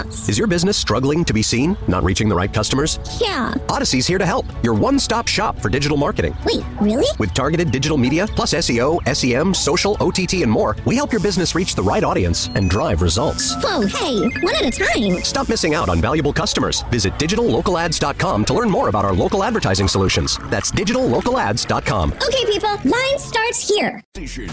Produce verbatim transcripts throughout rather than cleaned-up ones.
else. Is your business struggling to be seen? Not reaching the right customers? Yeah. Odyssey's here to help. Your one-stop shop for digital marketing. Wait, really? With targeted digital media, plus S E O, S E M, social, O T T, and more, we help your business reach the right audience and drive results. Whoa, hey, one at a time. Stop missing out on valuable customers. Visit digital local ads dot com to learn more about our local advertising solutions. That's digital local ads dot com. Okay, people, line starts here.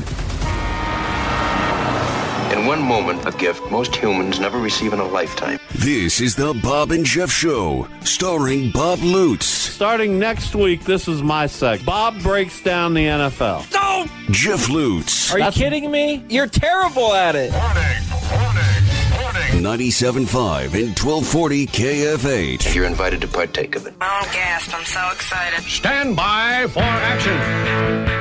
In one moment, a gift most humans never receive in a lifetime. This is the Bob and Jeff Show, starring Bob Lutz. Starting next week, this is my seg. Bob breaks down the N F L. No! Jeff Lutz. Are you kidding me? You're terrible at it. ninety-seven point five and twelve forty K F H. You're invited to partake of it. Oh, gasp. I'm so excited. Stand by for action.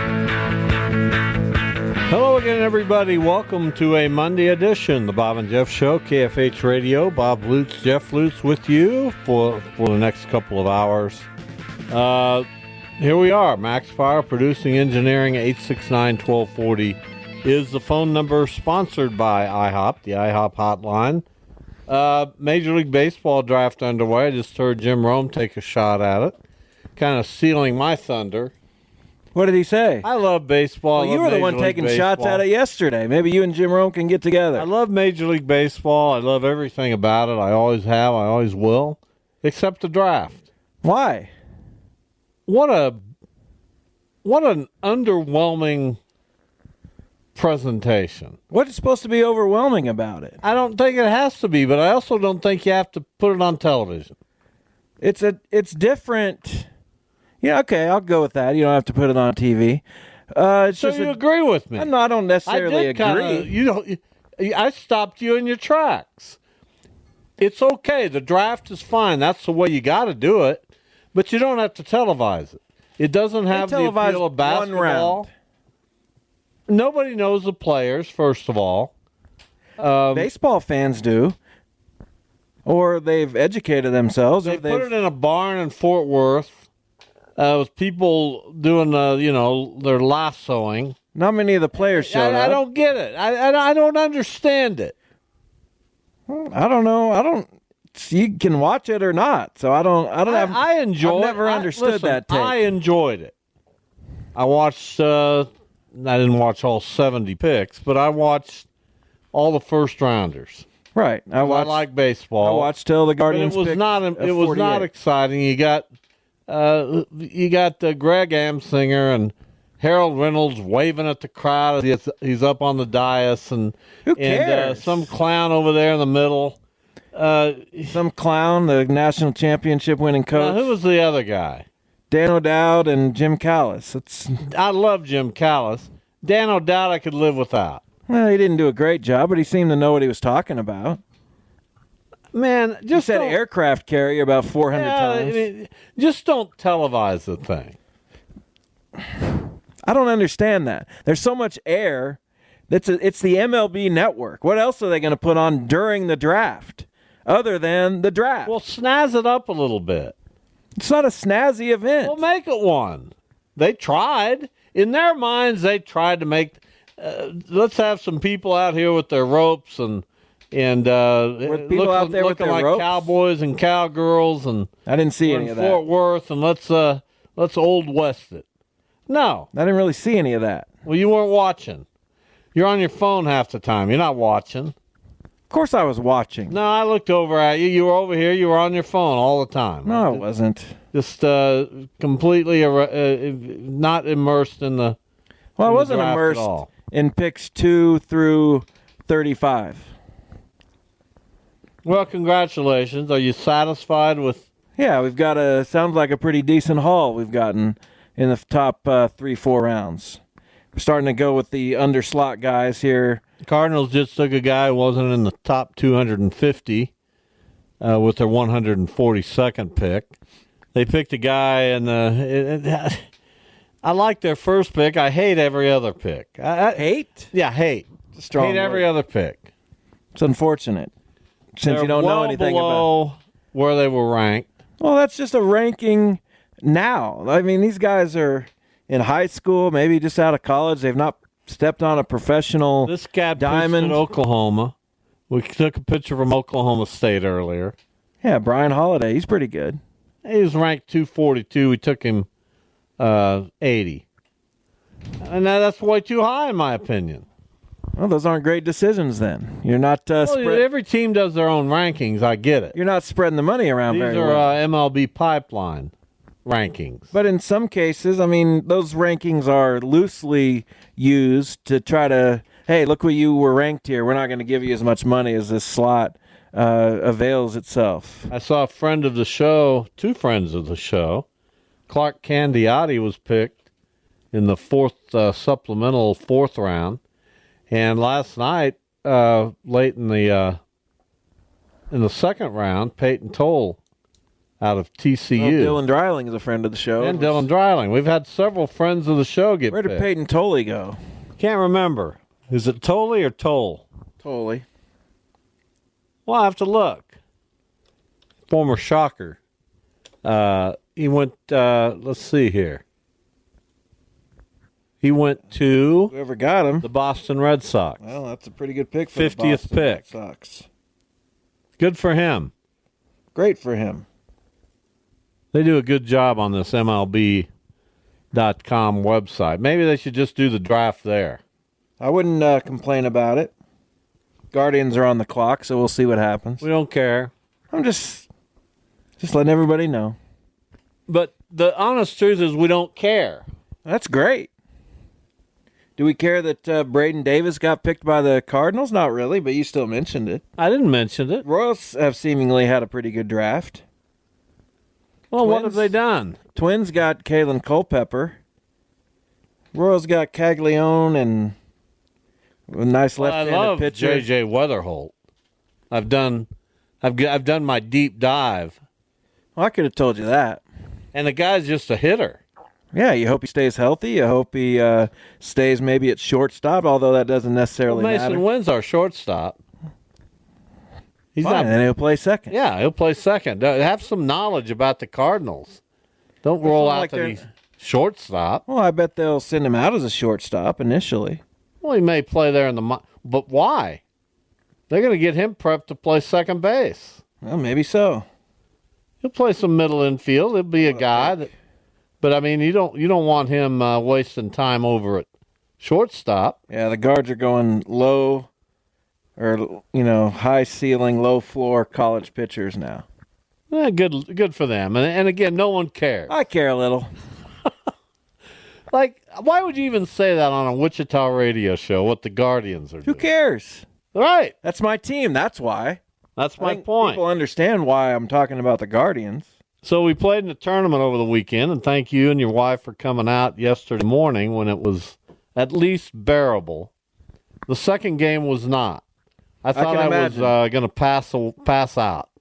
Hello again, everybody. Welcome to a Monday edition of the Bob and Jeff Show, K F H Radio. Bob Lutz, Jeff Lutz with you for, for the next couple of hours. Uh, here we are. Max Fire, Producing Engineering, eight six nine, one two four zero is the phone number, sponsored by IHOP, the IHOP hotline. Uh, Major League Baseball draft underway. I just heard Jim Rome take a shot at it, kind of stealing my thunder. What did he say? I love baseball. Well, you were the one taking shots at it yesterday. Maybe you and Jim Rome can get together. I love Major League Baseball. I love everything about it. I always have. I always will, except the draft. Why? What a what an underwhelming presentation. What's supposed to be overwhelming about it? I don't think it has to be, but I also don't think you have to put it on television. It's a it's different. Yeah, okay, I'll go with that. You don't have to put it on T V. Uh, it's so just you a, agree with me? No, I don't necessarily I did agree. Kinda, you know, I stopped you in your tracks. It's okay. The draft is fine. That's the way you got to do it, but you don't have to televise it. It doesn't have the appeal of basketball. One round. Nobody knows the players, first of all. Um, Baseball fans do. Or they've educated themselves. They or they've... put it in a barn in Fort Worth. Uh, with people doing, uh, you know, their lassoing. Not many of the players showed I, up. I don't get it. I, I, I don't understand it. I don't know. I don't. You can watch it or not. So I don't. I don't have. I, I enjoy. I've never I, understood listen, that take. I enjoyed it. I watched. Uh, I didn't watch all seventy picks, but I watched all the first rounders. Right. I watched. I like baseball. I watched till the Guardians. But it was picked not. It was not exciting. You got. Uh, you got uh, Greg Amsinger and Harold Reynolds waving at the crowd. He's, he's up on the dais, and who and uh, cares? some clown over there in the middle. Uh, some clown, the national championship winning coach. Now, who was the other guy? Dan O'Dowd and Jim Callis. It's. I love Jim Callis. Dan O'Dowd I could live without. Well, he didn't do a great job, but he seemed to know what he was talking about. Man, just you said aircraft carrier about four hundred yeah, times. I mean, just don't televise the thing. I don't understand that. There's so much air. That's a, it's the M L B network. What else are they going to put on during the draft other than the draft? Well, snazz it up a little bit. It's not a snazzy event. Well, make it one. They tried. In their minds, they tried to make, uh, let's have some people out here with their ropes and And uh, people look, out there with looking their like ropes? cowboys and cowgirls, and I didn't see any in of Fort that. Worth, and let's uh, let's old west it. No, I didn't really see any of that. Well, you weren't watching. You're on your phone half the time. You're not watching. Of course, I was watching. No, I looked over at you. You were over here. You were on your phone all the time. No, I wasn't. Just uh, completely uh, uh, not immersed in the. Well, I in the wasn't draft immersed at all. in picks two through thirty-five. Well, congratulations. Are you satisfied with? Yeah, we've got a sounds like a pretty decent haul we've gotten in the top uh, three, four rounds. We're starting to go with the underslot guys here. Cardinals just took a guy who wasn't in the top two hundred fifty uh, with their one hundred forty-second pick. They picked a guy, and uh, it, it, I like their first pick. I hate every other pick. I, I, hate? Yeah, hate. It's a strong hate word. every other pick. It's unfortunate. Since They're you don't well know anything below about where they were ranked. Well, that's just a ranking now. I mean, these guys are in high school, maybe just out of college. They've not stepped on a professional This guy diamond. pitched at Oklahoma, We took a picture from Oklahoma State earlier. Yeah, Brian Holiday. He's pretty good. He was ranked two forty-two. We took him uh, eighty. And that's way too high, in my opinion. Well, those aren't great decisions then. You're not uh, well, spread- every team does their own rankings. I get it. You're not spreading the money around These very are well. uh, M L B pipeline rankings. But in some cases, I mean, those rankings are loosely used to try to, hey, look where you were ranked here. We're not going to give you as much money as this slot uh, avails itself. I saw a friend of the show, two friends of the show. Clark Candiotti was picked in the fourth uh, supplemental fourth round. And last night, uh, late in the uh, in the second round, Peyton Toll out of T C U. Well, Dylan Dreiling is a friend of the show. And Dylan Dreiling. We've had several friends of the show get Where did picked. Peyton Tolley go? Can't remember. Is it Tolley or Toll? Tolley. Well, I have to look. Former Shocker. Uh, he went, uh, let's see here. He went to Whoever got him. the Boston Red Sox. Well, that's a pretty good pick for fiftieth the Boston Red pick. Sox. Good for him. Great for him. They do a good job on this M L B dot com website. Maybe they should just do the draft there. I wouldn't uh, complain about it. Guardians are on the clock, so we'll see what happens. We don't care. I'm just, just letting everybody know. But the honest truth is we don't care. That's great. Do we care that uh, Braden Davis got picked by the Cardinals? Not really, but you still mentioned it. I didn't mention it. Royals have seemingly had a pretty good draft. Well, what have Twins- they done? Twins got Kalen Culpepper. Royals got Caglione and a nice Well, I left-handed love pitcher. J J Weatherholt. I've done, I've g- I've done my deep dive, Well, I could have told you that. and the guy's just a hitter. Yeah, you hope he stays healthy. You hope he uh, stays maybe at shortstop, although that doesn't Well, necessarily Mason matter. Wynn's our shortstop. He's Fine, not. and then he'll play second. Yeah, he'll play second. Uh, Have some knowledge about the Cardinals. Don't roll not out like to they're- the shortstop. Well, I bet they'll send him out as a shortstop initially. Well, he may play there in the, mi- but why? They're going to get him prepped to play second base. Well, maybe so. He'll play some middle infield. He'll be a guy that, but I mean, you don't you don't want him uh, wasting time over at shortstop. Yeah, the guards are going low, or you know, high ceiling, low floor college pitchers now. Eh, good good for them. And and again, no one cares. I care a little. Like, why would you even say that on a Wichita radio show? What the Guardians are Who doing? cares? Right. That's my team. That's why. That's I my think point. People understand why I'm talking about the Guardians. So we played in the tournament over the weekend, and thank you and your wife for coming out yesterday morning when it was at least bearable. The second game was not. I thought can I, was imagine. uh, going to pass pass out.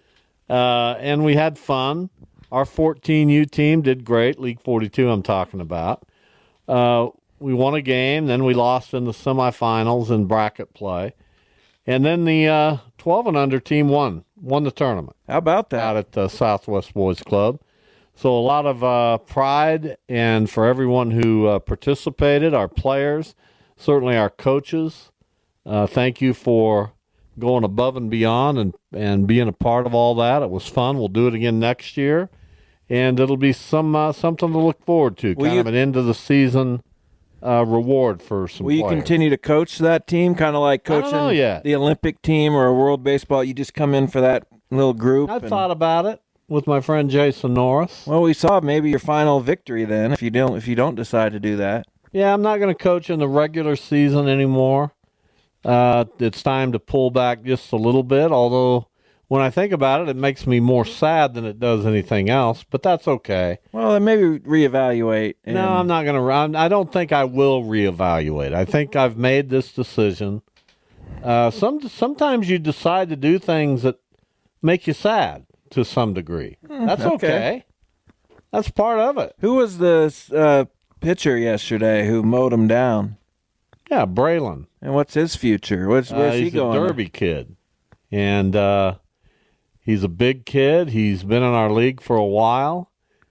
Uh, and we had fun. Our fourteen U team did great. League forty-two I'm talking about. Uh, we won a game, then we lost in the semifinals in bracket play. And then the uh, twelve and under team won, won the tournament How about that? out at the Southwest Boys Club. So a lot of uh, pride, and for everyone who uh, participated, our players, certainly our coaches, uh, thank you for going above and beyond and, and being a part of all that. It was fun. We'll do it again next year, and it'll be some uh, something to look forward to, Will kind you- of an end of the season uh, reward for some Will you players. continue to coach that team, kind of like I don't coaching know yet. the Olympic team or a World Baseball? You just come in for that little group. I've and- thought about it with my friend Jason Norris. Well, we saw maybe your final victory then. If you don't, if you don't decide to do that, Yeah, I'm not going to coach in the regular season anymore. Uh, it's time to pull back just a little bit, although when I think about it, it makes me more sad than it does anything else, but that's okay. well, then maybe reevaluate. And No, I'm not going to. I don't think I will reevaluate. I think I've made this decision. Uh, some Sometimes you decide to do things that make you sad to some degree. That's okay. okay. That's part of it. Who was the uh, pitcher yesterday who mowed him down? Yeah, Braylon. And what's his future? What's, where's uh, he he's going? a Derby kid, and uh, he's a big kid. He's been in our league for a while.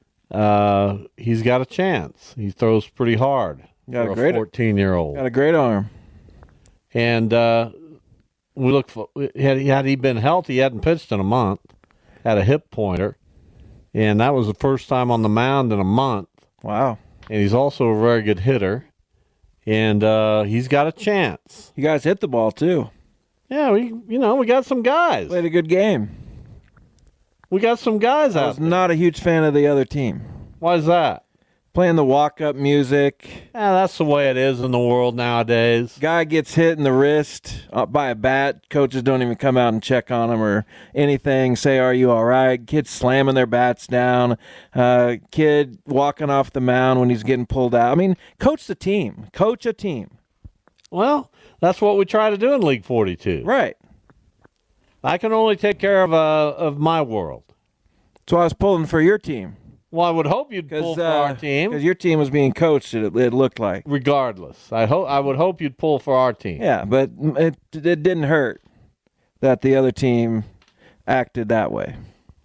Uh, he's got a chance. He throws pretty hard Got for a a great- fourteen-year-old. Got a great arm. And uh, we look for had, had he been healthy, he hadn't pitched in a month, had a hip pointer, and that was the first time on the mound in a month. Wow. And he's also a very good hitter, and uh, he's got a chance. You guys hit the ball, too. Yeah, we you know, we got some guys. Played a good game. We got some guys I out was there. not a huge fan of the other team. Why is that? Playing the walk-up music. Yeah, that's the way it is in the world nowadays. Guy gets hit in the wrist uh, by a bat. Coaches don't even come out and check on him or anything. Say, are you all right? Kids slamming their bats down. Uh, kid walking off the mound when he's getting pulled out. I mean, coach the team. Coach a team. Well, that's what we try to do in League forty-two. Right. I can only take care of uh, of my world. So I was pulling for your team. Well, I would hope you'd pull for uh, our team. Because your team was being coached, it, it looked like. Regardless. I hope I would hope you'd pull for our team. Yeah, but it, it didn't hurt that the other team acted that way.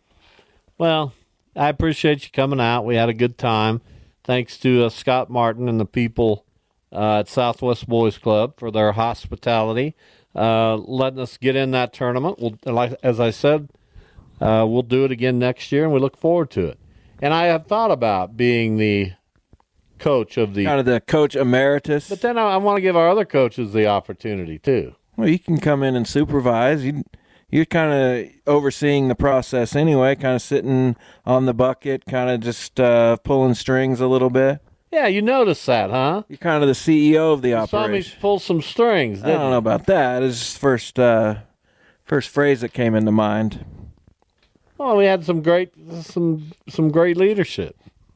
Well, I appreciate you coming out. We had a good time. Thanks to uh, Scott Martin and the people uh, at Southwest Boys Club for their hospitality, uh, letting us get in that tournament. We'll, like as I said, uh, we'll do it again next year, and we look forward to it. And I have thought about being the coach of the... Kind of the coach emeritus. But then I, I want to give our other coaches the opportunity, too. Well, you can come in and supervise. You, you're kind of overseeing the process anyway, kind of sitting on the bucket, kind of just uh, pulling strings a little bit. Yeah, you noticed that, huh? You're kind of the C E O of the you operation. Saw me pull some strings, I didn't don't know about that. It's the first, uh, first phrase that came into mind. Well, we had some great, some some great leadership.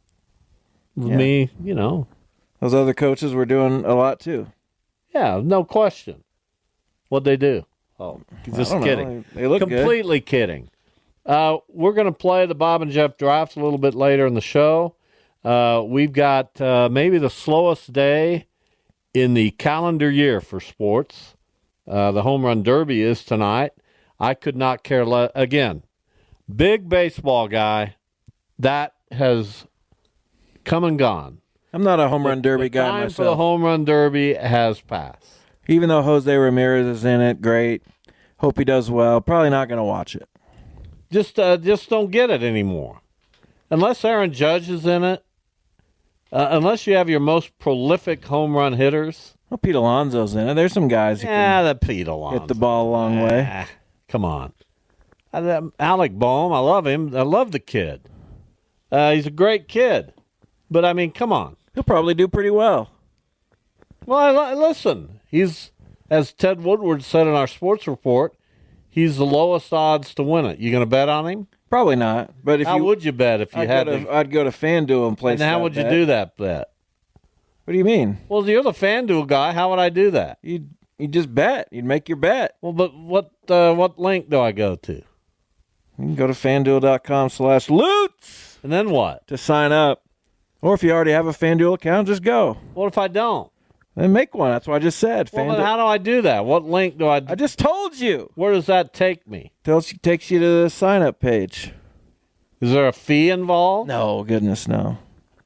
Yeah. Me, you know. Those other coaches were doing a lot too. Yeah, no question. What'd they do? Oh, just I don't kidding. know. They, they look Completely good. kidding. Uh, we're going to play the Bob and Jeff draft a little bit later in the show. Uh, we've got uh, maybe the slowest day in the calendar year for sports. Uh, the Home Run Derby is tonight. I could not care less. Again, big baseball guy, that has come and gone. I'm not a home run derby the guy time myself. for the home run derby has passed. Even though Jose Ramirez is in it, great. Hope he does well. Probably not going to watch it. Just, uh, just don't get it anymore, unless Aaron Judge is in it. Uh, unless you have your most prolific home run hitters. Well, Pete Alonso's in it. There's some guys who Yeah, can that Pete Alonso. hit the ball a long way. Ah, come on. Uh, that Alec Boehm, I love him. I love the kid. Uh, he's a great kid. But, I mean, come on. He'll probably do pretty well. Well, I, I- listen, he's, as Ted Woodward said in our sports report, he's the lowest odds to win it. You going to bet on him? Probably not. But if How you, would you bet if you I'd had go to? to, I'd go to FanDuel and place And how that would you bet. do that bet? What do you mean? Well, you're the FanDuel guy. How would I do that? You'd, you'd just bet. You'd make your bet. Well, but what uh, what link do I go to? You can go to FanDuel.com slash Lutz And then what? to sign up. Or if you already have a FanDuel account, just go. What if I don't? Then make one. That's what I just said. Well, FanDuel. then how do I do that? What link do I? I just told you. Where does that take me? Tells you, takes you to the sign-up page. Is there a fee involved? No, goodness, no.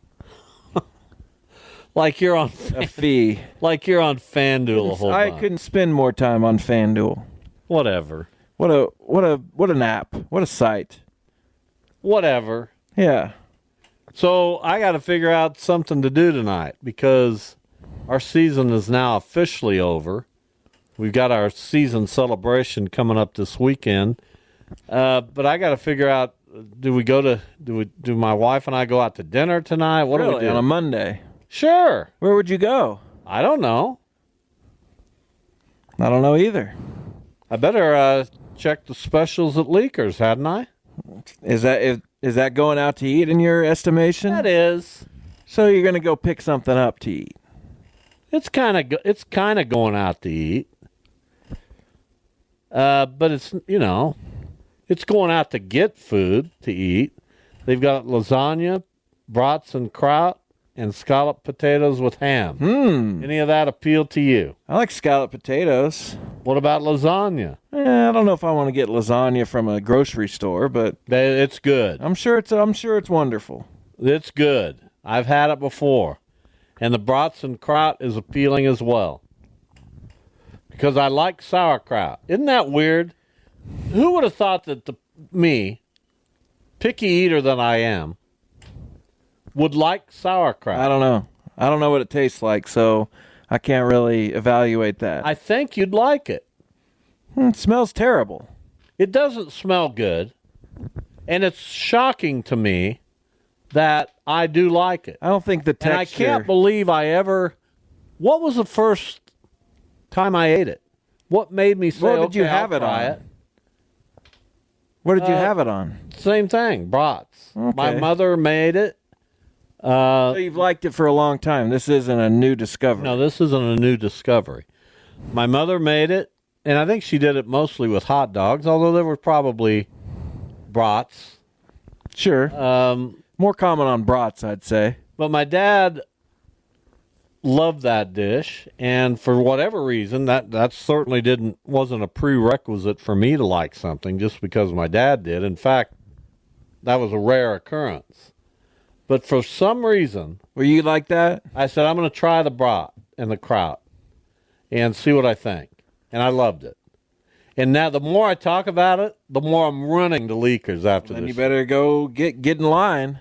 Like you're on, A fee. like you're on FanDuel a whole I bunch. couldn't spend more time on FanDuel. Whatever. What a what a what an app. What a site. Whatever. Yeah. So I got to figure out something to do tonight because our season is now officially over. We've got our season celebration coming up this weekend. Uh, but I got to figure out, do we go to, do we, do my wife and I go out to dinner tonight? What really? do we do? On a Monday. Sure. Where would you go? I don't know. I don't know either. I better uh, check the specials at Leakers, hadn't I? Is that is, is that going out to eat in your estimation? That is. So you're going to go pick something up to eat. It's kind of it's kind of going out to eat. Uh, but it's, you know, it's going out to get food to eat. They've got lasagna, brats and kraut, and scalloped potatoes with ham. Hmm. Any of that appeal to you? I like scalloped potatoes. What about lasagna? Eh, I don't know if I want to get lasagna from a grocery store, but They- It's good. I'm sure it's I'm sure it's wonderful. It's good. I've had it before. And the brats and kraut is appealing as well. because I like sauerkraut. Isn't that weird? Who would have thought that the, me, picky eater than I am, would like sauerkraut? I don't know. I don't know what it tastes like, so I can't really evaluate that. I think you'd like it. It smells terrible. It doesn't smell good, and it's shocking to me that I do like it. I don't think the texture... And I can't believe I ever... What was the first time I ate it? What made me say, What did okay, you have I'll it try on? it? What did you Uh, have it on? Same thing, brats. Okay. My mother made it. Uh, So you've liked it for a long time. This isn't a new discovery. no, this isn't a new discovery. My mother made it, and I think she did it mostly with hot dogs, although there were probably brats. Sure. Um, More common on brats, I'd say. but my dad loved that dish, and for whatever reason, that, that certainly didn't wasn't a prerequisite for me to like something just because my dad did. In fact, that was a rare occurrence. But for some reason, Were you like that? I said, I'm going to try the brat and the kraut and see what I think. And I loved it. And now the more I talk about it, the more I'm running to Leakers after Then this. you better go get get in line.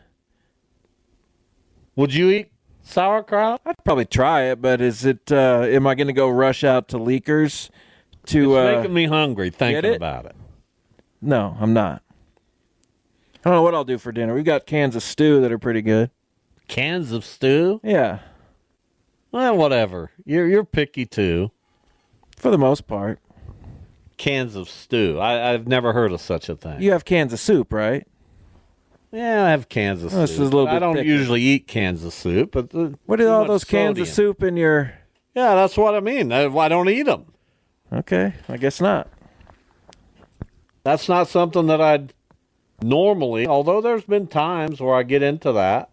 Would you eat sauerkraut? I'd probably try it, but is it? Uh, am I going to go rush out to Leakers to? It's Uh, making me hungry thinking it? about it. no, I'm not. I don't know what I'll do for dinner. We've got cans of stew that are pretty good. Cans of stew? Yeah, Well, whatever. You're you're picky too. for the most part. Cans of stew. I, I've never heard of such a thing. You have cans of soup, right? Yeah, I have cans of Oh, soup. this is a little I bit don't thicker. usually eat cans of soup, but the, What are too all much those cans of sodium. soup in your? Yeah, that's what I mean. I, I don't eat them. Okay, I guess not. That's not something that I'd normally, although there's been times where I get into that.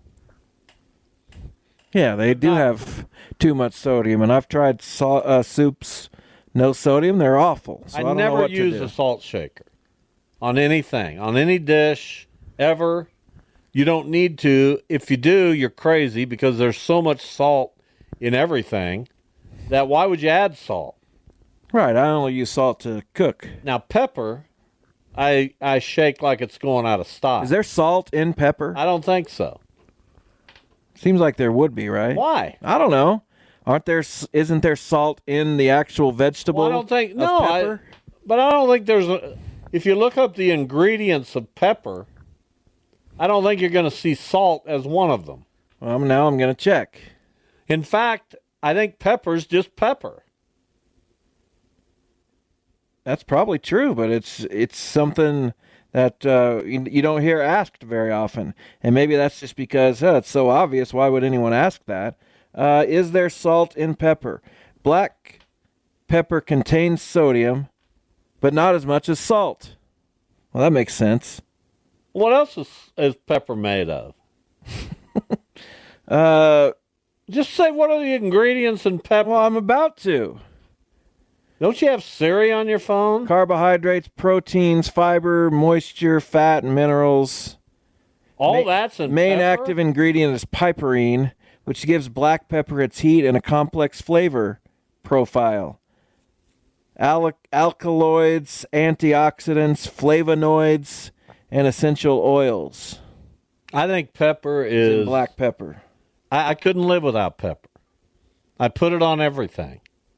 Yeah, they do Not- have too much sodium, and I've tried sa- uh, soups no sodium. They're awful. So I, I don't know never what to use do. a salt shaker on anything, on any dish, ever. You don't need to. If you do, you're crazy because there's so much salt in everything that why would you add salt? Right, I only use salt to cook. Now, pepper, I I shake like it's going out of style. Is there salt in pepper? I don't think so. Seems like there would be, right? Why? I don't know. Aren't there? s- Isn't there salt in the actual vegetable? Well, I don't think of no, I, pepper? but I don't think there's a. If you look up the ingredients of pepper, I don't think you're going to see salt as one of them. Well, now I'm going to check. In fact, I think pepper's just pepper. That's probably true, but it's it's something that uh, you, you don't hear asked very often, and maybe that's just because uh, it's so obvious. Why would anyone ask that? Uh, is there salt in pepper? Black pepper contains sodium, but not as much as salt. Well, that makes sense. What else is, is pepper made of? Uh, Just say what are the ingredients in pepper. well, I'm about to. Don't you have Siri on your phone? Carbohydrates, proteins, fiber, moisture, fat, and minerals. All Ma- that's in Main pepper? active ingredient is piperine, which gives black pepper its heat and a complex flavor profile. Al- alkaloids, antioxidants, flavonoids, and essential oils I think pepper in is black pepper. I, I couldn't live without pepper. I put it on everything.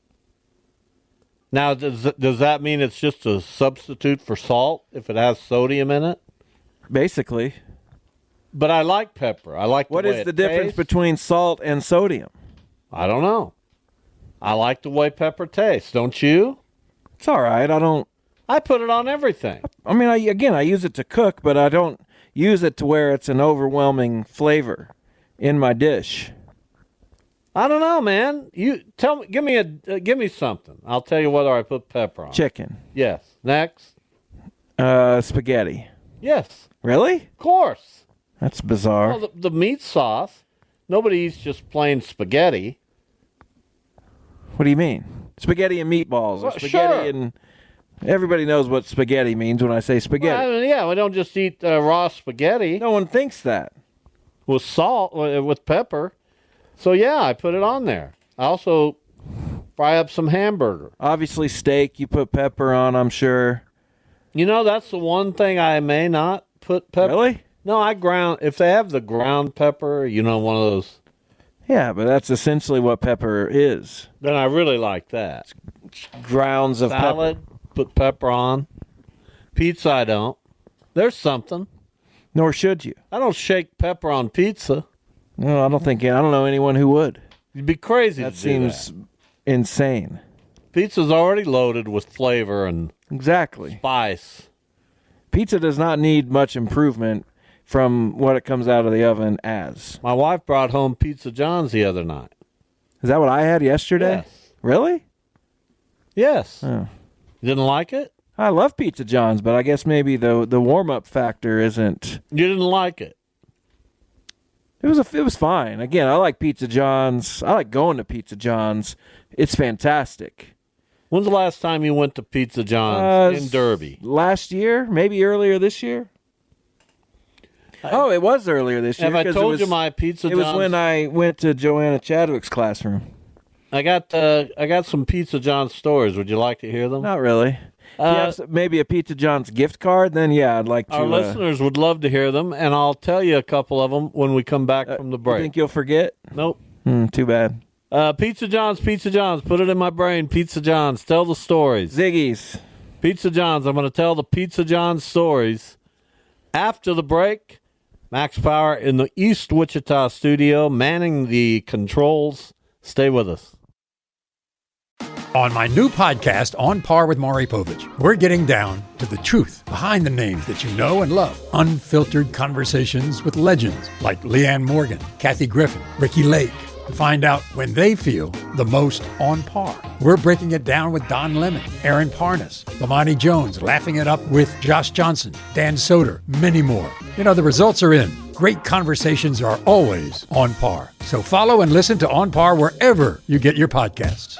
Now, does does that mean it's just a substitute for salt if it has sodium in it? Basically, But I like pepper. I like the what way is it the difference tastes. between salt and sodium? I don't know. I like the way pepper tastes. Don't you? It's all right. I don't. I put it on everything. I mean, I, again, I use it to cook, but I don't use it to where it's an overwhelming flavor in my dish. I don't know, man. You tell me. Give me a. Uh, give me something. I'll tell you whether I put pepper on. Chicken, Yes. Next. uh, spaghetti. Yes. Really? Of course. That's bizarre. Well, the, the meat sauce. Nobody eats just plain spaghetti. What do you mean? Spaghetti and meatballs. or Well, spaghetti sure. and everybody knows what spaghetti means when I say spaghetti. Well, I mean, yeah, we don't just eat uh, raw spaghetti No one thinks that. with salt uh, with pepper. So yeah, I put it on there. I also Fry up some hamburger. Obviously, steak, you put pepper on, I'm sure. You know, that's the one thing I may not put pepper. Really? No, I ground. If they have the ground pepper, you know, one of those. Yeah, but that's essentially what pepper is. Then I really like that. Grounds of Salad, pepper. put pepper on. Pizza, I don't. There's something. Nor should you. I don't shake pepper on pizza. No, I don't think, I don't know anyone who would. You'd be crazy That to seems do that. insane. Pizza's already loaded with flavor and Exactly. spice. Pizza does not need much improvement from what it comes out of the oven as. My wife brought home Pizza John's the other night. Is that what I had yesterday? Yes. Really? Yes. Oh. You didn't like it? I love Pizza John's, but I guess maybe the the warm up factor isn't. You didn't like it? It was a, it was fine. Again, I like Pizza John's. I like going to Pizza John's. It's fantastic. When's the last time you went to Pizza John's Uh, in Derby? Last year, maybe earlier this year. Oh, it was earlier this year. Have I 'cause it told was- you my Pizza It John's? was when I went to Joanna Chadwick's classroom. I got uh, I got some Pizza John's stories. Would you like to hear them? Not really. If you Uh, have s- maybe a Pizza John's gift card, then yeah, I'd like to. Our uh, listeners would love to hear them, and I'll tell you a couple of them when we come back from the You break. think you'll forget? Nope. Hmm, too bad. Uh, Pizza John's, Pizza John's. Put it in my brain. Pizza John's. Tell the stories. Ziggy's. Pizza John's. I'm going to tell the Pizza John's stories after the break. Max Power in the East Wichita studio, manning the controls. Stay with us. On my new podcast, On Par with Maury Povich, we're getting down to the truth behind the names that you know and love. Unfiltered conversations with legends like Leanne Morgan, Kathy Griffin, Ricky Lake. To find out when they feel the most on par. We're breaking it down with Don Lemon, Aaron Parnas, Lamani Jones, laughing it up with Josh Johnson, Dan Soder, many more. You know, the results are in. Great conversations are always on par. So follow and listen to On Par wherever you get your podcasts.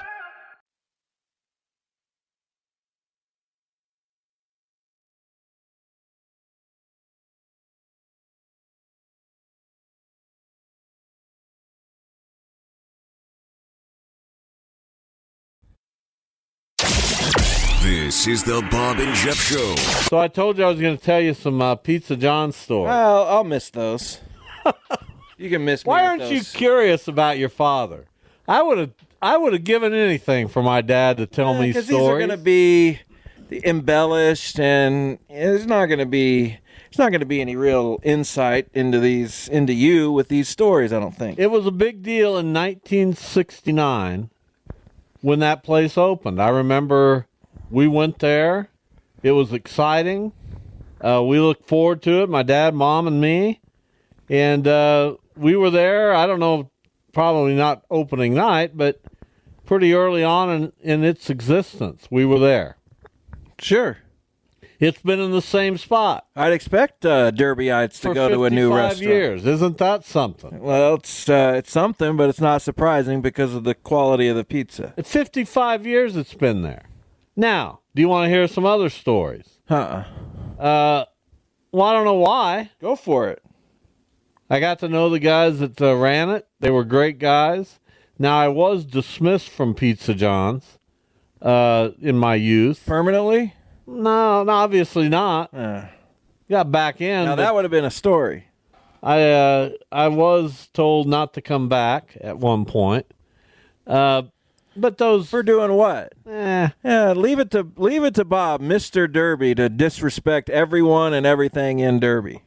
This is the Bob and Jeff Show. So I told you I was going to tell you some uh, Pizza John's stories. Well, I'll miss those. You can miss me. Why with aren't you those. curious about your father? I would have I would have given anything for my dad to tell me Because stories. these are going to be embellished, and there's not going to be there's not going to be any real insight into these into you with these stories. I don't think. It was a big deal in nineteen sixty-nine when that place opened. I remember we went there. It was exciting. Uh, we looked forward to it, my dad, mom, and me. And uh, we were there, I don't know, probably not opening night, but pretty early on in, in its existence, we were there. Sure. It's been in the same spot I'd expect uh, Derbyites to for go to a new fifty-five restaurant. years. Isn't that something? Well, it's uh, it's something, but it's not surprising because of the quality of the pizza. It's fifty-five years it's been there. Now, do you want to hear some other stories? Huh? Uh, well, I don't know why. Go for it. I got to know the guys that uh, ran it. They were great guys. Now, I was dismissed from Pizza John's uh, in my youth. Permanently? No, no obviously not. Uh, Got back in. now but that would have been a story. I uh, I was told not to come back at one point. Uh, but those For doing what? eh, Yeah, leave it to leave it to Bob, Mister Derby, to disrespect everyone and everything in Derby.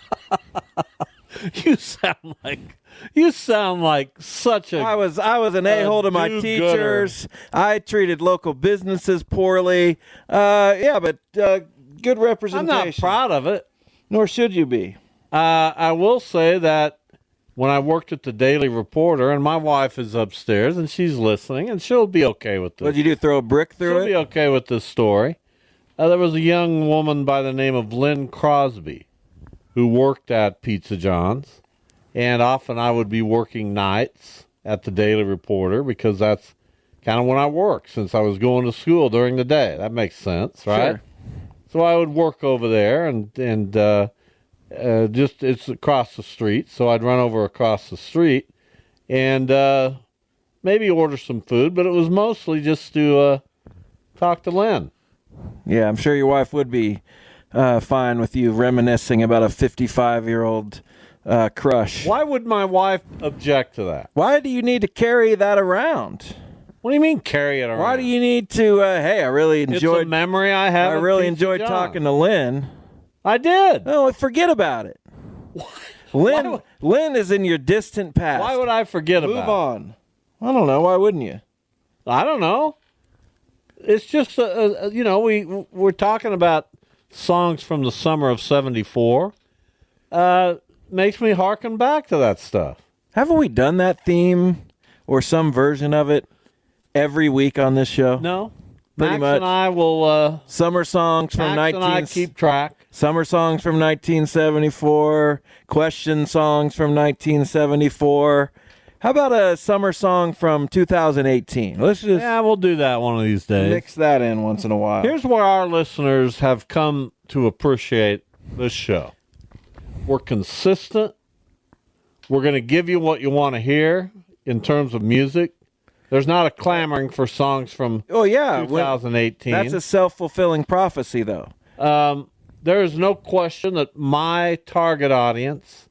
you sound like you sound like such a. I was I was an a hole to my do-gooder. teachers. I treated local businesses poorly. Uh, yeah, but uh, good I'm representation. not proud of it. Nor should you be. Uh, I will say that when I worked at the Daily Reporter, and my wife is upstairs, and she's listening, and she'll be okay with this. What'd you do? Throw a brick through She'll it? be okay with this story. Uh, there was a young woman by the name of Lynn Crosby who worked at Pizza John's, and often I would be working nights at the Daily Reporter because that's kind of when I worked since I was going to school during the day. That makes sense, right? Sure. So I would work over there, and and uh, uh, just it's across the street. So I'd run over across the street, and uh, maybe order some food, but it was mostly just to uh, talk to Lynn. Yeah, I'm sure your wife would be uh, fine with you reminiscing about a fifty-five-year-old uh, crush. Why would my wife object to that? Why do you need to carry that around? What do you mean carry it around? Why do you need to, uh, hey, I really enjoyed... It's a memory I have. I really enjoyed talking to Lynn. I did. Oh, forget about it. Lynn, would, Lynn is in your distant past. Why would I forget Move about on. it? I don't know. Why wouldn't you? I don't know. It's just, uh, uh, you know, we, we're talking about songs from the summer of seventy-four. Uh, makes me harken back to that stuff. Haven't we done that theme or some version of it every week on this show? No. Pretty Max much. and I will... Uh, summer songs from Max nineteen... and I keep track. Summer songs from nineteen seventy-four. Question songs from nineteen seventy-four. How about a summer song from two thousand eighteen? Let's just... Yeah, we'll do that one of these days. Mix that in once in a while. Here's where our listeners have come to appreciate this show. We're consistent. We're going to give you what you want to hear in terms of music. There's not a clamoring for songs from oh, yeah. twenty eighteen. That's a self-fulfilling prophecy, though. Um, there is no question that my target audience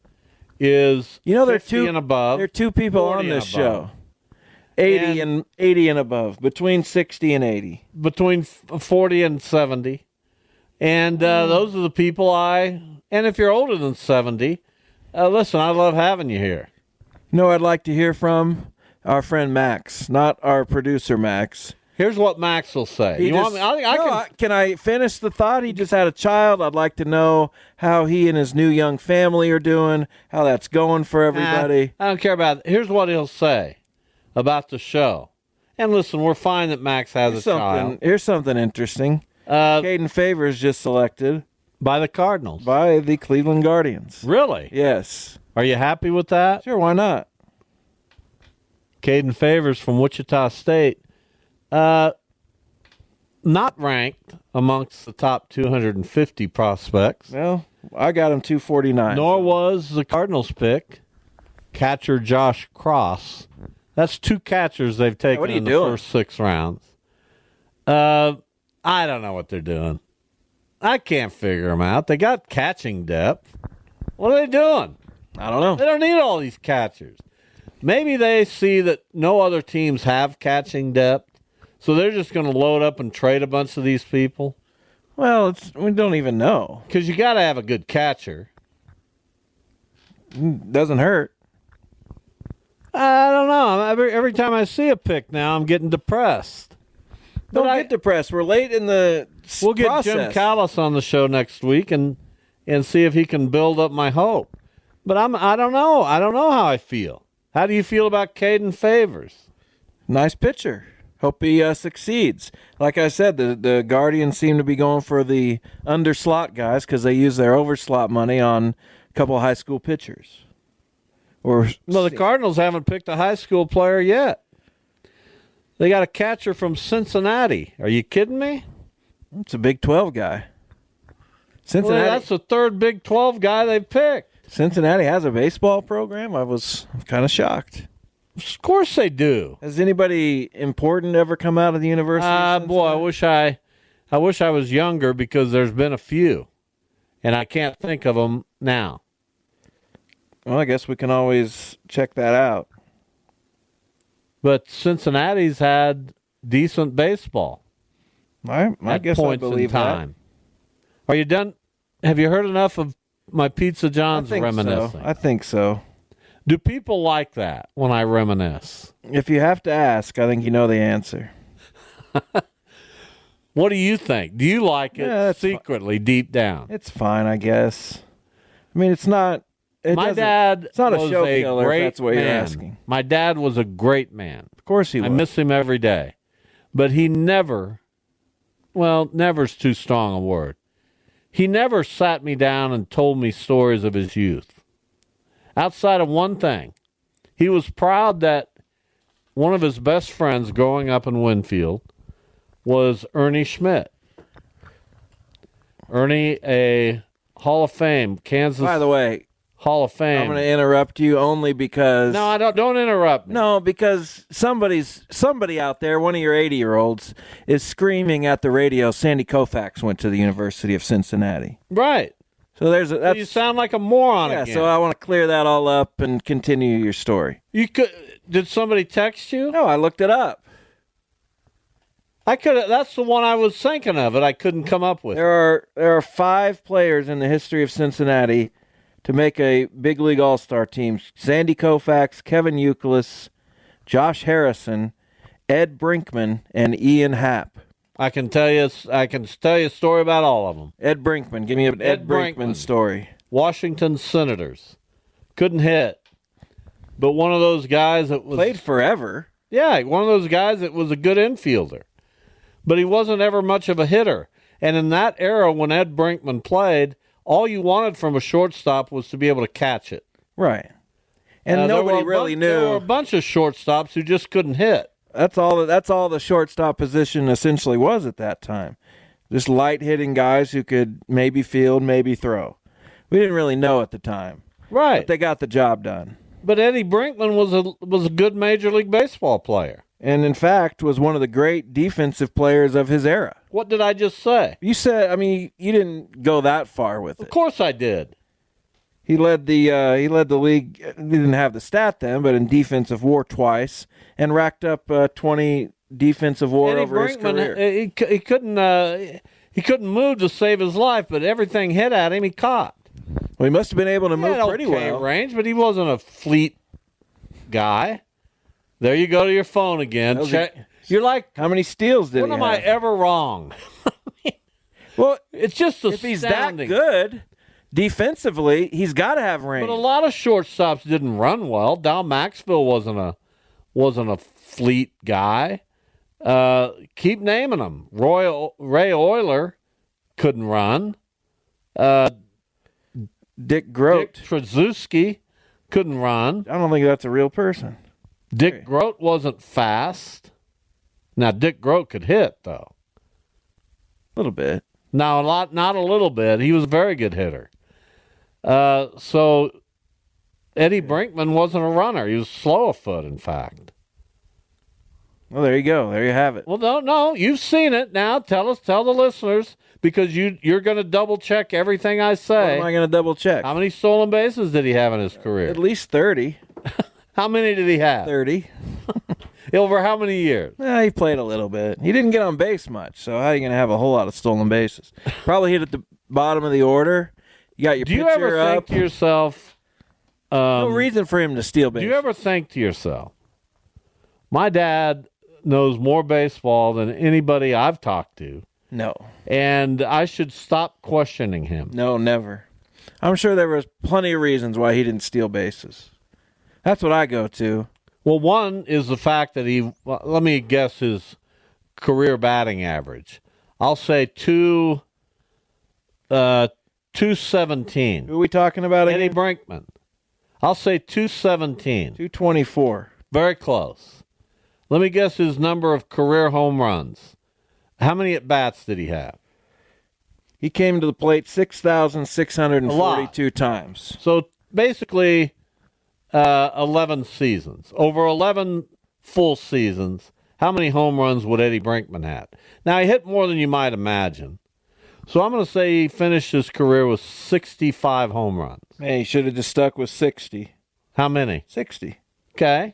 is you know, there are fifty two, and above. There are two people on this show. eighty and, and eighty and above. Between sixty and eighty. Between forty and seventy. And uh, mm. those are the people I... And if you're older than seventy, uh, listen, I love having you here. You know, I'd like to hear from our friend Max, not our producer Max. Here's what Max will say. He you just, want me? I, I no, can, I, can I finish the thought? He just had a child. I'd like to know how he and his new young family are doing, how that's going for everybody. Uh, I don't care about it. Here's what he'll say about the show. And listen, we're fine that Max has here's a child. Something, here's something interesting. Uh, Caden Favors just selected. By the Cardinals. By the Cleveland Guardians. Really? Yes. Are you happy with that? Sure, why not? Caden Favors from Wichita State. Uh, not ranked amongst the top two hundred fifty prospects. Well, I got him two forty-nine. Nor was the Cardinals pick, catcher Josh Cross. That's two catchers they've taken what are you in the doing? first six rounds. Uh, I don't know what they're doing. I can't figure them out. They got catching depth. What are they doing? I don't know. They don't need all these catchers. Maybe they see that no other teams have catching depth, so they're just going to load up and trade a bunch of these people. Well, it's, we don't even know. Because you got to have a good catcher. Doesn't hurt. I don't know. Every, every time I see a pick now, I'm getting depressed. Don't but get I, depressed. We're late in the We'll get process. Jim Callis on the show next week and and see if he can build up my hope. But I'm I don't know. I don't know how I feel. How do you feel about Caden Favors? Nice pitcher. Hope he uh, succeeds. Like I said, the, the Guardians seem to be going for the under-slot guys because they use their over-slot money on a couple of high school pitchers. Or No, the Cardinals haven't picked a high school player yet. They got a catcher from Cincinnati. Are you kidding me? It's a Big twelve guy. Cincinnati. Well, that's the third Big twelve guy they've picked. Cincinnati has a baseball program. I was kind of shocked. Of course they do. Has anybody important ever come out of the university? Ah, uh, boy, I wish I, I wish I was younger because there's been a few, and I can't think of them now. Well, I guess we can always check that out. But Cincinnati's had decent baseball. I, I at guess points I believe in time. That. Are you done? Have you heard enough of my Pizza John's I think reminiscing? So. I think so. Do people like that when I reminisce? If you have to ask, I think you know the answer. What do you think? Do you like it yeah, secretly fi- deep down? It's fine, I guess. I mean, it's not. It My dad it's not a was show a killer, great if that's what man. you're asking. My dad was a great man. Of course he was. I miss him every day. But he never, well, never's too strong a word. He never sat me down and told me stories of his youth. Outside of one thing, he was proud that one of his best friends growing up in Winfield was Ernie Schmidt. Ernie, a Hall of Fame, Kansas By the way, Hall of Fame. I'm going to interrupt you only because No, I don't. Don't interrupt me. No, because somebody's somebody out there, one of your eighty-year-olds, is screaming at the radio. Sandy Koufax went to the University of Cincinnati. Right. So there's a, that's, you sound like a moron yeah. again. So I want to clear that all up and continue your story. You could. Did somebody text you? No, I looked it up. I could. That's the one I was thinking of. It. I couldn't come up with. There are there are five players in the history of Cincinnati to make a big league all-star team: Sandy Koufax, Kevin Youkilis, Josh Harrison, Ed Brinkman, and Ian Happ. I can tell you. I can tell you a story about all of them. Ed Brinkman, give me an Ed, Ed Brinkman, Brinkman. story. Washington Senators couldn't hit, but one of those guys that was Played forever. Yeah, one of those guys that was a good infielder, but he wasn't ever much of a hitter. And in that era, when Ed Brinkman played, all you wanted from a shortstop was to be able to catch it. Right. And uh, nobody really bun- knew. There were a bunch of shortstops who just couldn't hit. That's all. That's all the shortstop position essentially was at that time. Just light hitting guys who could maybe field, maybe throw. We didn't really know at the time. Right. But they got the job done. But Eddie Brinkman was a was a good Major League Baseball player. And in fact, was one of the great defensive players of his era. What did I just say? You said, I mean, you didn't go that far with it. Of course I did. He led the uh, he led the league. He didn't have the stat then, but in defensive WAR twice, and racked up uh, twenty defensive WAR Eddie over his Brinkman, career. he, he couldn't uh, he couldn't move to save his life, but everything hit at him, he caught. Well, he must have been able to He move had pretty okay well. range, but he wasn't a fleet guy. There you go to your phone again. That was Check. a- You're like, How many steals did when he am have? I ever wrong? well, It's just if he's that astounding. good defensively, he's got to have range. But a lot of shortstops didn't run well. Dow Maxville wasn't a wasn't a fleet guy. Uh, keep naming them. Roy Ray Euler couldn't run. Uh, Dick Grote. Dick Trzeski couldn't run. I don't think that's a real person. Dick Grote wasn't fast. Now Dick Grote could hit though. A little bit. Now a lot, not a little bit. He was a very good hitter. Uh, so Eddie Brinkman wasn't a runner. He was slow of foot, in fact. Well, there you go. There you have it. Well, no, no, you've seen it. Now tell us, tell the listeners, because you you're going to double check everything I What say. am I going to double check? How many stolen bases did he have in his career? At least thirty. How many did he have? thirty. Over how many years? Eh, he played a little bit. He didn't get on base much, so how are you going to have a whole lot of stolen bases? Probably hit at the bottom of the order. You got your Do you pitcher ever up. think to yourself? Um, no reason for him to steal Do bases. you ever think to yourself, my dad knows more baseball than anybody I've talked to, No. and I should stop questioning him? No, never. I'm sure there was plenty of reasons why he didn't steal bases. That's what I go to. Well, one is the fact that he, well, let me guess his career batting average. I'll say two, uh, two seventeen. Who are we talking about again? Eddie Brinkman. I'll say two seventeen. two twenty-four. Very close. Let me guess his number of career home runs. How many at-bats did he have? He came to the plate six thousand six hundred forty-two times. So basically, uh, eleven seasons. Over eleven full seasons, how many home runs would Eddie Brinkman have? Now, he hit more than you might imagine. So I'm going to say he finished his career with sixty-five home runs. Hey, he should have just stuck with sixty. How many? sixty. Okay.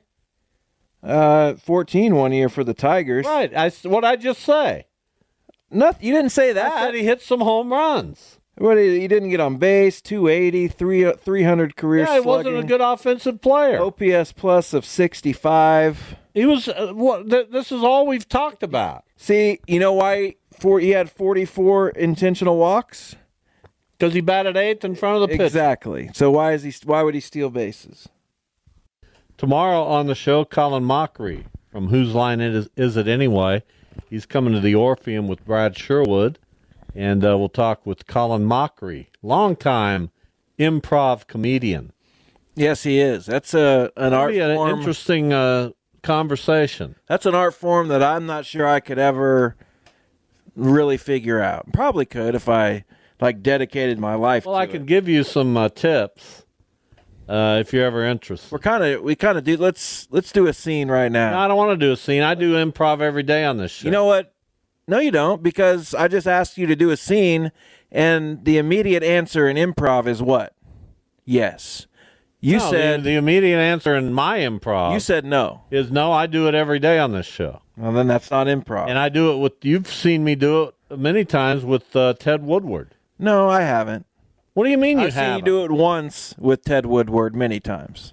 Uh, fourteen one year for the Tigers. Right. I, what I just say? Nothing. You didn't say I that. said he hit some home runs. What, he he didn't get on base, two eighty, three, three hundred career Yeah, he slugging. wasn't a good offensive player. O P S plus of sixty-five. He was. Uh, what? Th- this is all we've talked about. See, you know why for, he had forty-four intentional walks? Because he batted eighth in front of the pitcher. Exactly. So why is he? Why would he steal bases? Tomorrow on the show, Colin Mockery from Whose Line It Is, Is It Anyway? He's coming to the Orpheum with Brad Sherwood, and uh, we'll talk with Colin Mockery, longtime improv comedian. Yes, he is. That's a an That'll art be an form. interesting uh, conversation. That's an art form that I'm not sure I could ever really figure out. Probably could if I like dedicated my life Well, to I it. could give you some uh, tips. Uh, if you're ever interested. We're kind of we kind of do. Let's let's do a scene right now. No, I don't want to do a scene. I do improv every day on this show. You know what? No, you don't, because I just asked you to do a scene, and the immediate answer in improv is what? Yes. You no, said the, the immediate answer in my improv. You said no. Is no. I do it every day on this show. Well, then that's not improv. And I do it with. You've seen me do it many times with uh, Ted Woodward. No, I haven't. What do you mean you I've haven't? seen you do it once with Ted Woodward many times.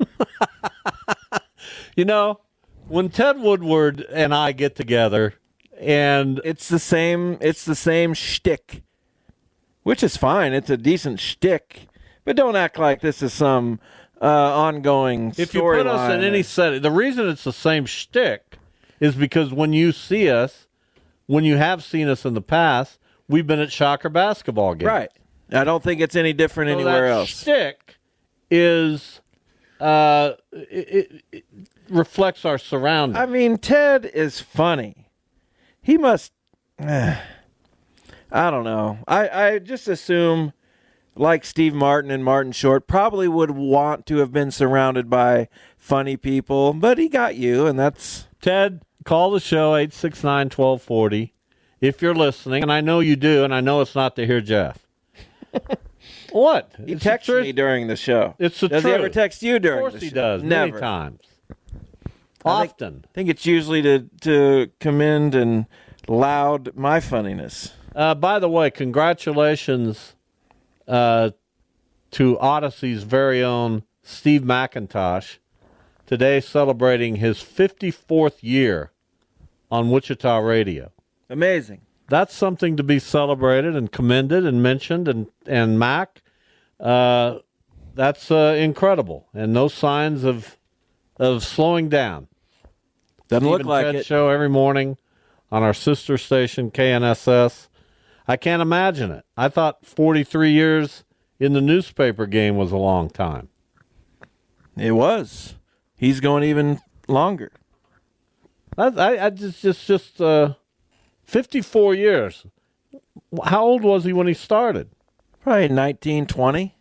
You know, when Ted Woodward and I get together, and it's the same. It's the same shtick, which is fine. It's a decent shtick, but don't act like this is some uh, ongoing storyline. If you put us in any setting, the reason it's the same shtick is because when you see us, when you have seen us in the past, we've been at Shocker basketball games. Right. I don't think it's any different so anywhere that else. Shtick is uh, it, it, it reflects our surroundings. I mean, Ted is funny. He must. Uh, I don't know. I, I just assume, like Steve Martin and Martin Short, probably would want to have been surrounded by funny people, but he got you, and that's Ted. Call the show eight six nine, one two four zero if you're listening, and I know you do, and I know it's not to hear Jeff. What? He It's texts the me during the show. It's the Does truth. he ever text you during the show? Of course he does. Never. Many times. I think, Often. I think it's usually to, to commend and laud my funniness. Uh, by the way, congratulations uh, to Odyssey's very own Steve McIntosh, today celebrating his fifty-fourth year on Wichita Radio. Amazing. That's something to be celebrated and commended and mentioned. And, and Mac, uh, that's uh, incredible. And no signs of of slowing down. Doesn't Steve look and like Ted it. show every morning on our sister station, K N S S. I can't imagine it. I thought forty-three years in the newspaper game was a long time. It was. He's going even longer. I, I, I just, just, just uh, fifty-four years. How old was he when he started? Probably nineteen, twenty.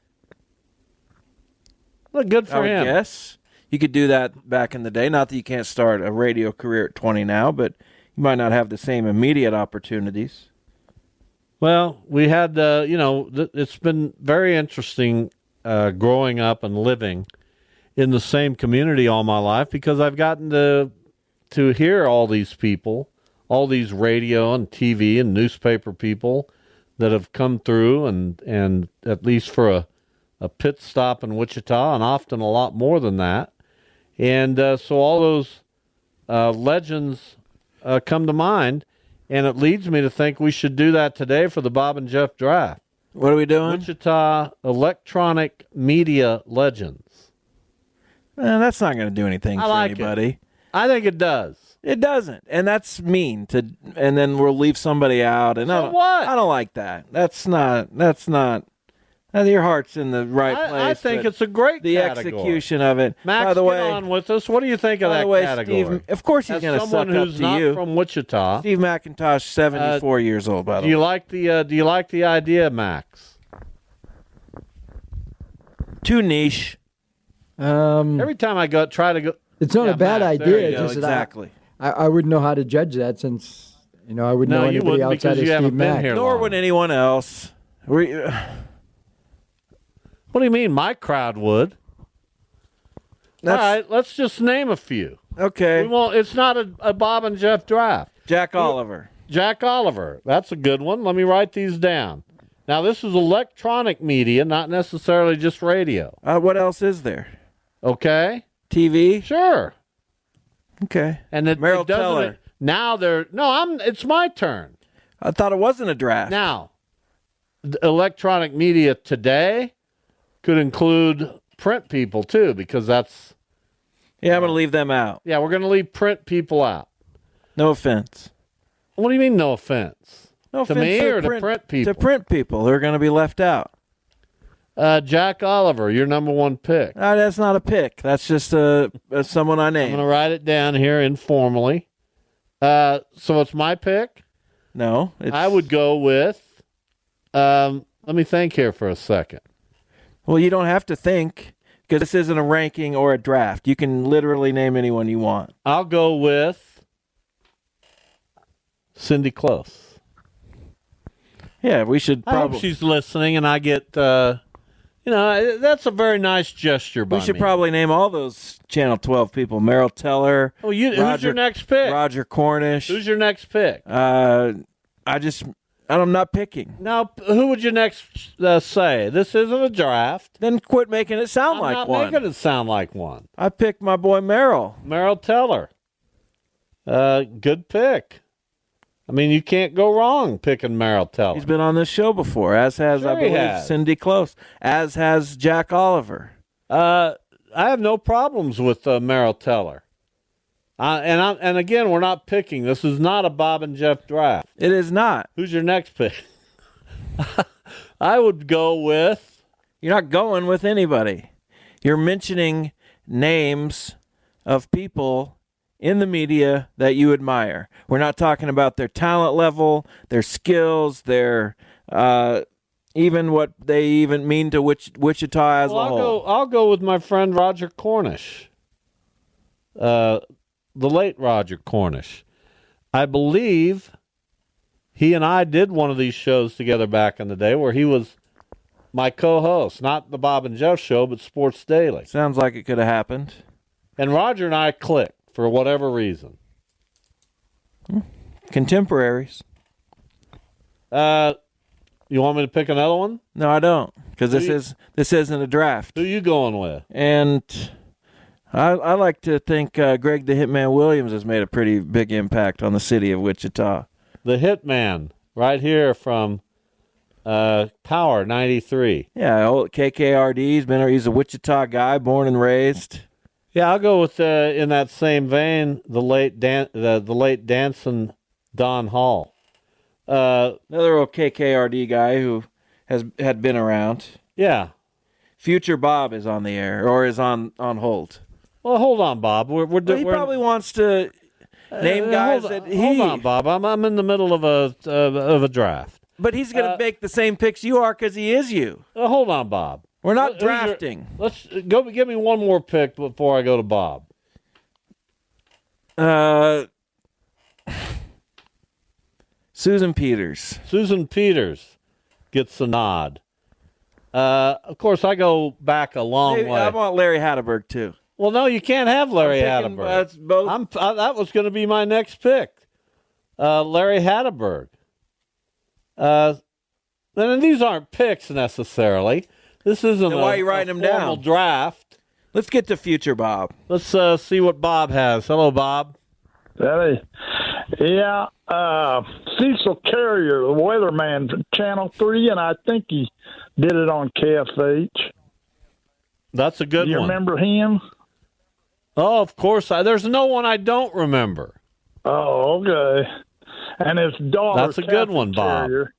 Well, good for I would him. guess. You could do that back in the day. Not that you can't start a radio career at twenty now, but you might not have the same immediate opportunities. Well, we had, uh, you know, th- it's been very interesting uh, growing up and living in the same community all my life because I've gotten to to hear all these people, all these radio and T V and newspaper people that have come through and, and at least for a, a pit stop in Wichita and often a lot more than that. And uh, so all those uh, legends uh, come to mind. And it leads me to think we should do that today for the Bob and Jeff draft. What are we doing? Wichita Electronic Media Legends. Eh, that's not going to do anything I for like anybody. It. I think it does. It doesn't, and that's mean to. And then we'll leave somebody out. And I So don't, what? I don't like that. That's not. That's not. uh, Your heart's in the right I, place. I think but it's a great the category. execution of it. Max, by the get way, on with us. What do you think of by that the way, category? Steve, of course he's As going to suck someone up who's to not you. from Wichita. Steve McIntosh, seventy-four Uh, years old. By the Do you way, like the uh, Do you like the idea, Max? too niche. Um, Every time I go try to go, it's not Yeah, a bad Max, there idea. you It's go. just that I- Exactly. I, I wouldn't know how to judge that since you know I wouldn't No, know you anybody wouldn't outside because of you haven't Steve been Mack. here. Nor long. would anyone else. We, uh, What do you mean? My crowd would. All that's right, let's just name a few. okay. We won't, it's not a, a Bob and Jeff draft. Jack Oliver. Jack Oliver. That's a good one. Let me write these down. Now, this is electronic media, not necessarily just radio. Uh, what else is there? Okay? T V. Sure. Okay. And it, Merrill it doesn't. Teller. Now they're no. I'm. It's my turn I thought it wasn't a draft. now. The electronic media today could include print people too, because that's Yeah, I'm going to leave them out. yeah. We're going to leave print people out. No offense. What do you mean? No offense. No To offense me or to print people? To print people, they're going to be left out. Uh, Jack Oliver, your number one pick. Uh, that's not a pick. That's just uh, uh, someone I I'm named. going to write it down here informally. Uh, so it's my pick. No, it's, I would go with. Um, let me think here for a second. Well, you don't have to think. Because this isn't a ranking or a draft. You can literally name anyone you want. I'll go with Cindy Close. Yeah, we should probably. I hope she's listening, and I get. Uh, you know, that's a very nice gesture by We should me. probably name all those Channel twelve people. Meryl Teller. Oh, you, Roger, who's your next pick? Roger Cornish. Who's your next pick? Uh, I just, I'm not picking. Now, who would you next uh, say? This isn't a draft. Then quit making it sound I'm like not one. making it sound like one. I picked my boy Meryl. Meryl Teller. Uh, good pick. I mean, you can't go wrong picking Meryl Teller. He's been on this show before, as has, Sure I he believe, has. Cindy Close, as has Jack Oliver. Uh, I have no problems with uh, Meryl Teller. Uh, and I, and again, we're not picking. This is not a Bob and Jeff draft. It is not. Who's your next pick? I would go with. You're not going with anybody. You're mentioning names of people in the media that you admire. We're not talking about their talent level, their skills, their uh, even what they even mean to Wich- Wichita as Well, a I'll whole. go. I'll go with my friend Roger Cornish. Uh, the late Roger Cornish. I believe he and I did one of these shows together back in the day where he was my co-host, not the Bob and Jeff show, but Sports Daily. Sounds like it could have happened. And Roger and I clicked for whatever reason. Contemporaries. Uh, you want me to pick another one? No, I don't, because this Who you- is this isn't a draft. Who you going with? And I, I like to think uh, Greg the Hitman Williams has made a pretty big impact on the city of Wichita. The Hitman, right here from uh, Power ninety-three. Yeah, old K K R D. He's been he's a Wichita guy, born and raised. Yeah, I'll go with uh, in that same vein the late Dan- the, the late Danson Don Hall. Uh, Another old K K R D guy who has had been around. yeah. Future Bob is on the air or is on, on hold. Well, hold on, Bob. We're, we're, Well, he we're probably wants to name uh, guys hold, that on, he. hold on, Bob. I'm I'm in the middle of a uh, of a draft. But he's going to Uh, make the same picks you are because he is you. Uh, hold on, Bob. We're not Who's your- drafting. let's go. Give me one more pick before I go to Bob. Uh, Susan Peters. Susan Peters gets the nod. Uh, of course, I go back a long Maybe, way. I want Larry Hatterberg too. Well, no, you can't have Larry I'm picking, Hatterberg. uh, it's both. I'm, I, that was going to be my next pick. Uh, Larry Hatterberg. Uh, and these aren't picks necessarily. This isn't Then a, why are you writing a them down? formal draft. Let's get to future Bob. Let's uh, see what Bob has. Hello, Bob. Hey, yeah, uh, Cecil Carrier, the weatherman from Channel three, and I think he did it on K F H. That's a good Do you one. remember him? Oh, of course. I, there's no one I don't remember. Oh, okay. And his daughter. That's a good Kathy one, Bob. Carrier.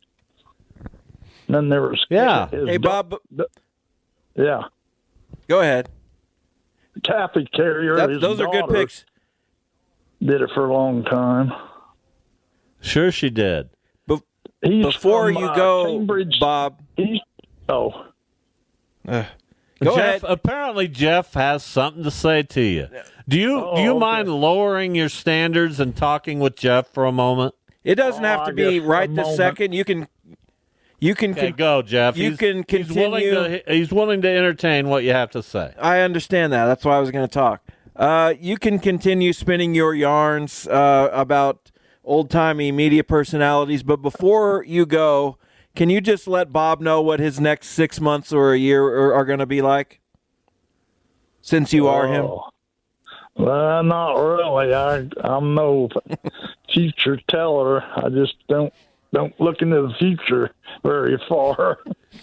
And then there was Yeah. his Hey, da- Bob, Yeah, go ahead. Kathy Carrier. That- his those are good daughter, picks. Did it for a long time. Sure she did. He's Before from, you uh, go, Cambridge. Bob. He's, oh, Uh, go Jeff, ahead. apparently Jeff has something to say to you. Do you Oh, do you okay. mind lowering your standards and talking with Jeff for a moment? It doesn't Oh, have I to be guess for right a this moment. second. You can, you can. Okay, con- go, Jeff. you he's, can He's willing, continue- to, he's willing to entertain what you have to say. I understand that. That's why I was going to talk. Uh, you can continue spinning your yarns uh, about old-timey media personalities, but before you go, can you just let Bob know what his next six months or a year are, are going to be like? Since you are him. Oh. Well, not really. I I'm no future teller. I just don't don't look into the future very far.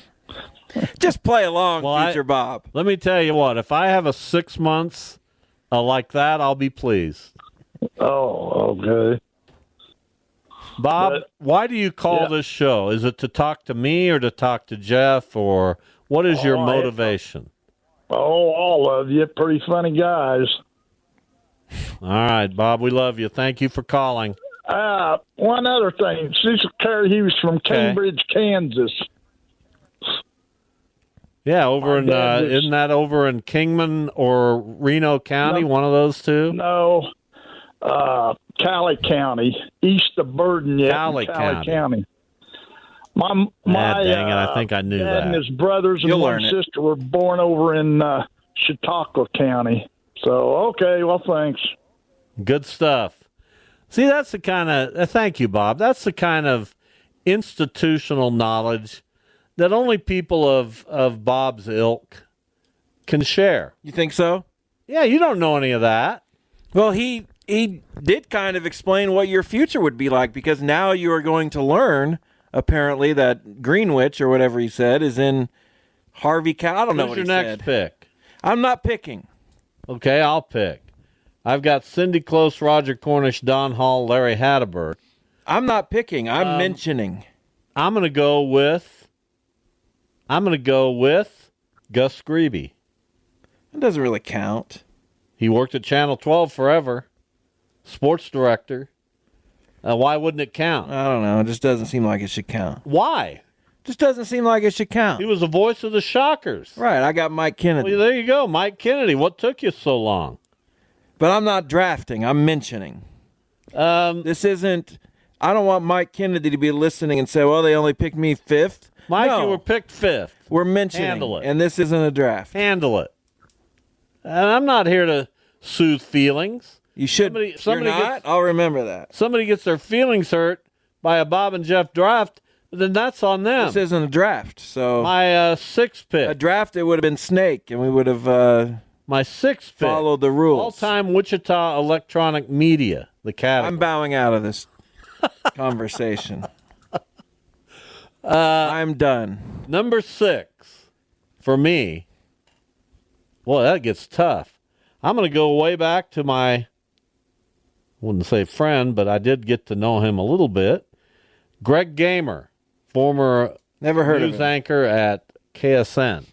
Just play along, Well, I- future Bob. Let me tell you what. If I have a six months uh, like that, I'll be pleased. Oh, okay. Bob, But- why do you call Yeah. this show? Is it to talk to me or to talk to Jeff, or what is your Oh, I- motivation? Oh, all of you, pretty funny guys. All right, Bob, we love you. Thank you for calling. Uh, one other thing, Cecil Carey, he was from Cambridge, Kansas. Yeah, over My in, dad uh, was- isn't that over in Kingman or Reno County, No. one of those two? No, uh, Cali County, east of Burden, yet Cali Cali County. County. My my Ah, dang it, I uh, think I knew dad that. and his brothers and You'll one learn it. sister were born over in uh, Chautauqua County. So okay, well, thanks. Good stuff. See, that's the kind of, uh, thank you, Bob. That's the kind of institutional knowledge that only people of, of Bob's ilk can share. You think so? Yeah, you don't know any of that. Well, he he did kind of explain what your future would be like, because now you are going to learn, apparently, that Greenwich, or whatever he said, is in Harvey County. I don't know Who's what your he next said. pick? I'm not picking. Okay, I'll pick. I've got Cindy Close, Roger Cornish, Don Hall, Larry Hadberg. I'm not picking. I'm Um, mentioning. I'm going to go with, I'm going to go with Gus Grebe. It doesn't really count. He worked at Channel twelve forever, sports director. Uh, why wouldn't it count? I don't know. It just doesn't seem like it should count. Why? Just doesn't seem like it should count. He was the voice of the Shockers. Right. I got Mike Kennedy. Well, there you go, Mike Kennedy. What took you so long? But I'm not drafting. I'm mentioning. Um, This isn't. I don't want Mike Kennedy to be listening and say, well, they only picked me fifth. Mike, no, you were picked fifth. we're mentioning. Handle it. And this isn't a draft. Handle it. And I'm not here to soothe feelings. You should. Somebody- somebody you're not? gets- I'll remember that. Somebody gets their feelings hurt by a Bob and Jeff draft, then that's on them. This isn't a draft. So My uh, sixth pick. a draft, it would have been Snake, and we would have uh, My sixth pick. followed the rules. All-time Wichita Electronic Media, the category. I'm bowing out of this conversation. Uh, I'm done. Number six, for me, boy, that gets tough. I'm going to go way back to my, I wouldn't say friend, but I did get to know him a little bit. Greg Gamer, former Never heard news of him. anchor at K S N.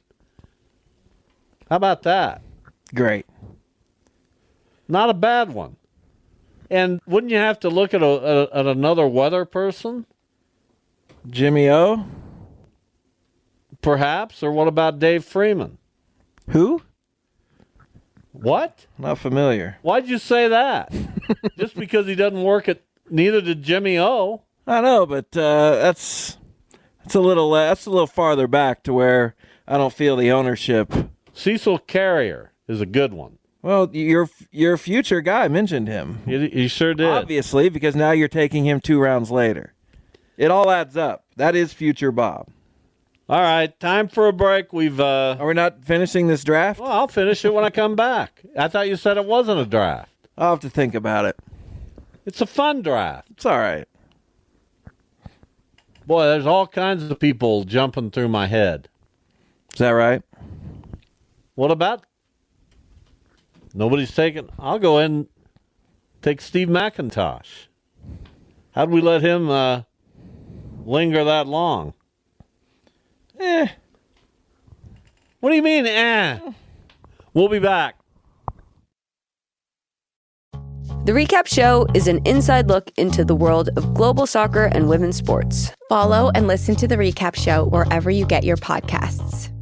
How about that? Great. Not a bad one. And wouldn't you have to look at, a, at, at another weather person, Jimmy O? perhaps? Or what about Dave Freeman? Who? What? Not familiar. Why'd you say that? Just because he doesn't work at, neither did Jimmy O. I know, but uh, that's that's a little uh, that's a little farther back to where I don't feel the ownership. Cecil Carrier is a good one. Well, your your future guy mentioned him. He, he sure did. Obviously, because now you're taking him two rounds later. It all adds up. That is future Bob. All right, time for a break. We've. Uh, Are we not finishing this draft? well, I'll finish it when I come back. I thought you said it wasn't a draft. I'll have to think about it. It's a fun draft. It's all right. Boy, there's all kinds of people jumping through my head. Is that right? What about? Nobody's taking. I'll go in and take Steve McIntosh. How'd we let him uh, linger that long? Eh. What do you mean, eh? We'll be back. The Recap Show is an inside look into the world of global soccer and women's sports. Follow and listen to The Recap Show wherever you get your podcasts.